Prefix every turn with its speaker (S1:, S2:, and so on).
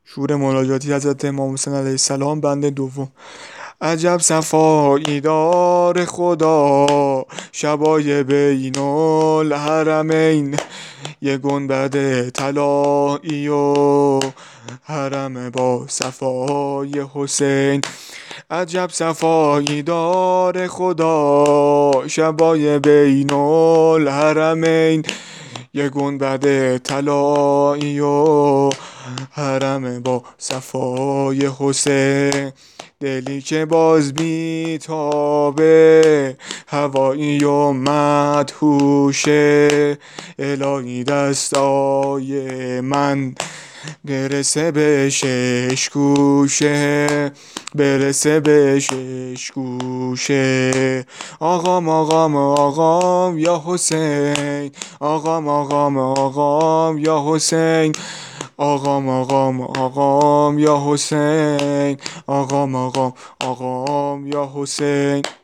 S1: شور مناجاتی حضرت امام حسین علیه السلام بند دوم. عجب صفایی دار خدا شبای بین الحرمین، یه گنبد طلایی و حرم با صفای حسین. عجب صفایی دار خدا شبای بین الحرمین، یه گنبد طلایی و حرم با صفای حسین. دلی که باز بیتابه هوایی و مدهوشه، الهی دستای من برسه به شش گوشه، برسه به شش گوشه. آقام آقام آقام یا حسین، آقام آقام آقام یا حسین، آقام آقام آقام یا حسین، آقام آقام آقام یا حسین.